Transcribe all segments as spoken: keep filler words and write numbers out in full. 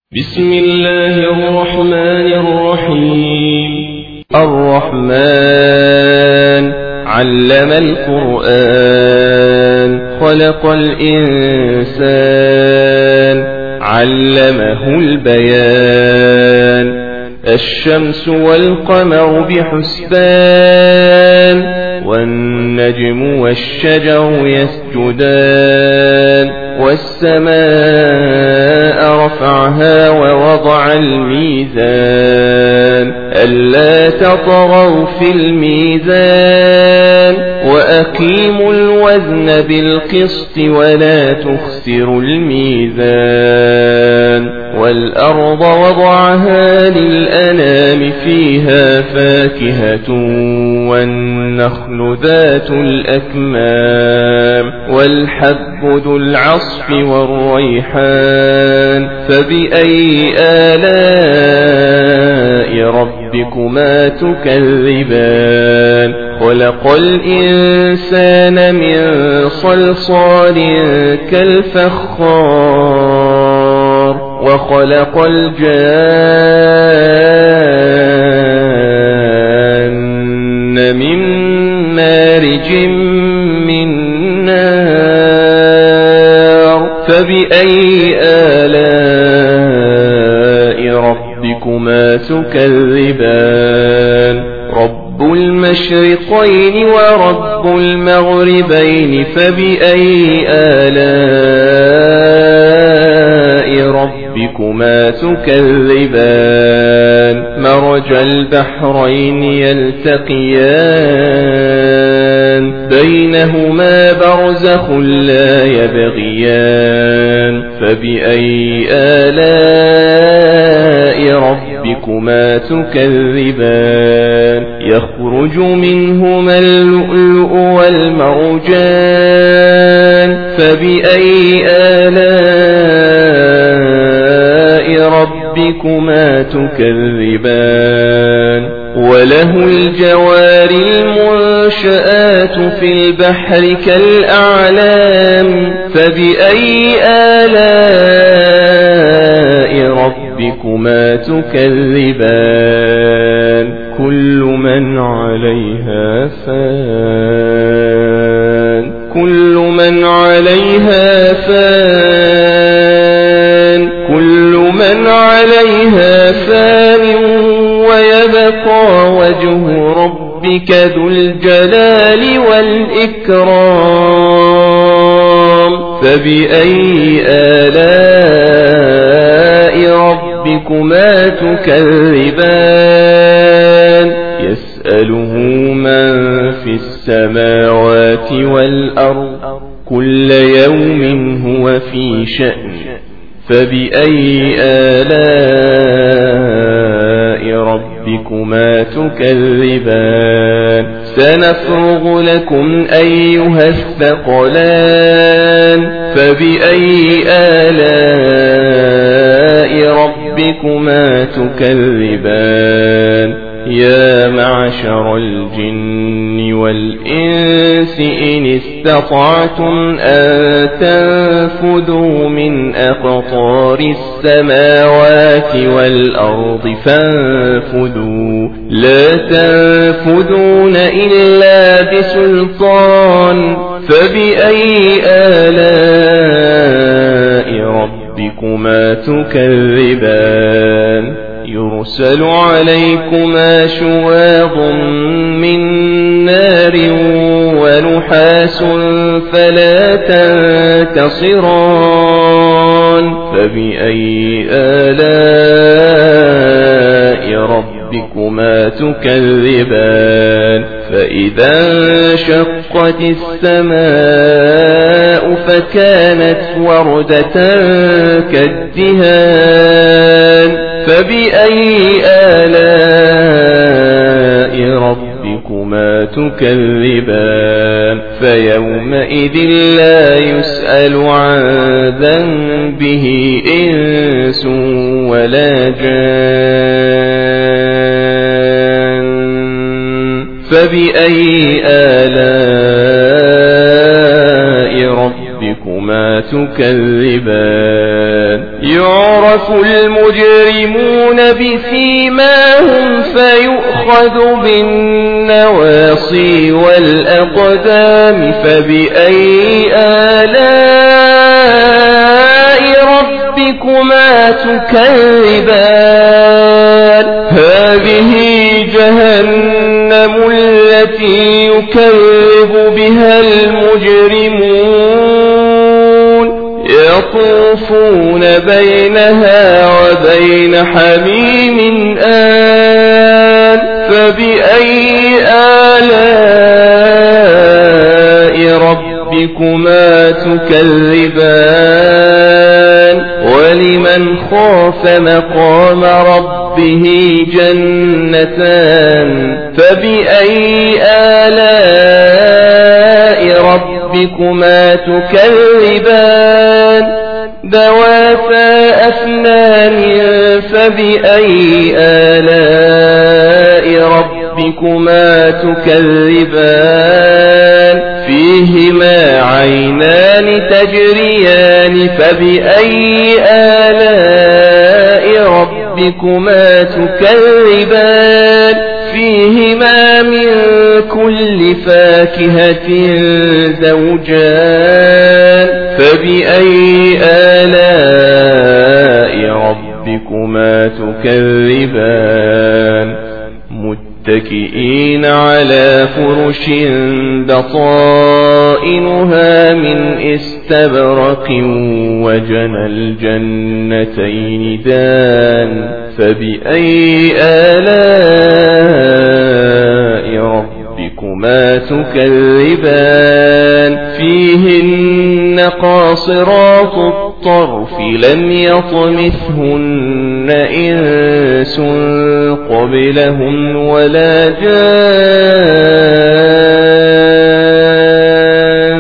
بسم الله الرحمن الرحيم. الرحمن علم القرآن خلق الإنسان علمه البيان. الشمس والقمر بحسبان والنجم والشجر يسجدان. والسماء رفعها ووضع الميزان ألا تطغوا في الميزان وأقيموا الوزن بالقسط ولا تخسروا الميزان. والأرض وضعها للأنام فيها فاكهة والنخل ذات الأكمام والحب ذو العصف والريحان. فبأي آلاء ربكما تكذبان؟ خلق الإنسان من صلصال كالفخار وخلق الجان من مارج من نار. فبأي آلاء ربكما تكذبان؟ رب المشرقين ورب المغربين. فبأي آلاء ربكما تكذبان؟ مرج البحرين يلتقيان بينهما برزخ لا يبغيان. فبأي آلاء ربكما تكذبان؟ يخرج منهما اللؤلؤ والمرجان. فبأي آلاء ربكما تكذبان؟ وله الجوار المنشآت في البحر كالأعلام. فبأي آلاء ربكما تكذبان؟ كل من عليها فان كل من عليها فان كل من عليها فان ويبقى وجه ربك ذو الجلال والإكرام. فبأي آلاء ربكما تكذبان؟ يسأله من في السماوات والأرض كل يوم هو في شأن. فبأي آلاء ربكما تكذبان؟ سنفرغ لكم أيها الثقلان. فبأي آلاء ربكما تكذبان؟ يا معشر الجن والإنس إن استطعتم أن تنفذوا من أقطار السماوات والأرض فانفذوا لا تنفذون إلا بسلطان. فبأي آلاء ربكما تكذبان؟ يرسل عليكما شواظ من نار ونحاس فلا تنتصران. فبأي آلاء ربكما تكذبان؟ فإذا انشقت السماء فكانت وردة كالدهان. فبأي آلاء ربكما تكذبان؟ فيومئذ لا يسأل عن ذنبه إنس ولا جان. فبأي آلاء ربكما تكذبان؟ يعرف يعرف المجرمون بسيماهم فيؤخذ بالنواصي والأقدام فبأي آلاء ربكما تكذبان هذه جهنم التي يكذب بها المجرمون يطوفون بينها وبين حميم آن فبأي آلاء ربكما تكذبان ولمن خاف مقام ربه جنتان فبأي آلاء ربكما تكذبان ذواتا أفنان فبأي آلاء ربكما تكذبان فيهما عينان تجريان فبأي آلاء ربكما تكذبان فيهما من كل فاكهة زوجان فبأي آلاء ربكما تكذبان متكئين على فرش بطائنها من استبرق وجنى الجنتين دان فبأي آلاء ربكما تكذبان فيهن قاصرات الطرف لم يطمثهن إنس قبلهم ولا جان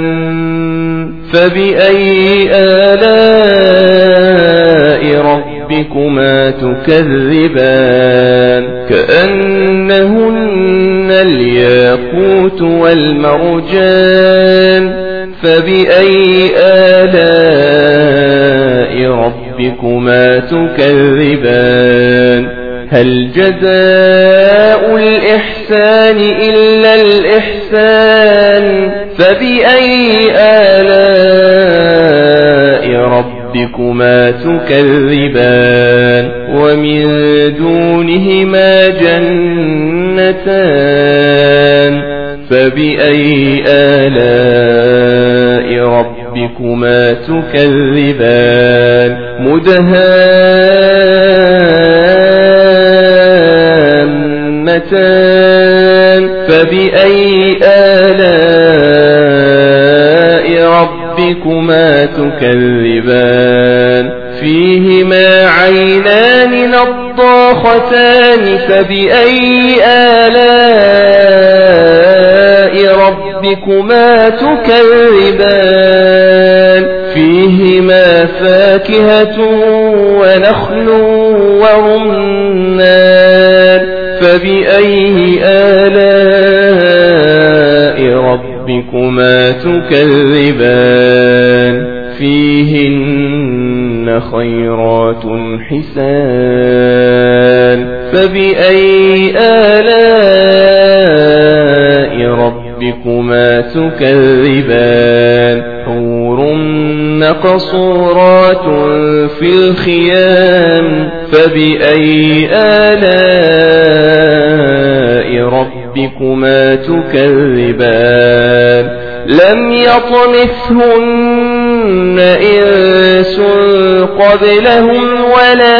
فبأي آلاء ربكما تكذبان كأنهن الياقوت والمرجان فبأي آلاء ربكما تكذبان هل جزاء الإحسان إلا الإحسان فبأي آلاء ربكما تكذبان ومن دونهما جنتان فبأي آلاء ربكما تكذبان مدهامتان فبأي آلاء ربكما تكذبان فيهما عينان نضاختان فبأي آلاء ربكما تكذبان فيهما فاكهة ونخل ورمان فبأي آلاء ربكما تكذبان فيهن خيرات حسان فبأي آلاء ربكما تكذبان حور مقصورات في الخيام فبأي آلاء ربكما تكذبان لم يطمثهن إنس قبلهم ولا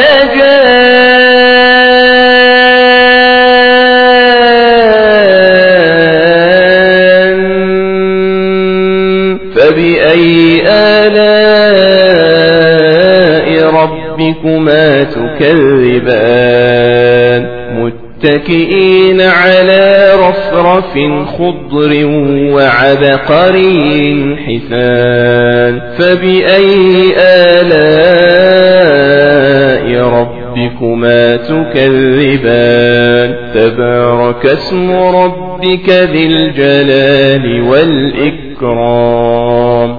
جان فبأي آلاء ربكما تكذبان متكئين على رفرف خضر وعبقري حسان فبأي آلاء ربكما تكذبان تبارك اسم ربك ذي الجلال والإكرام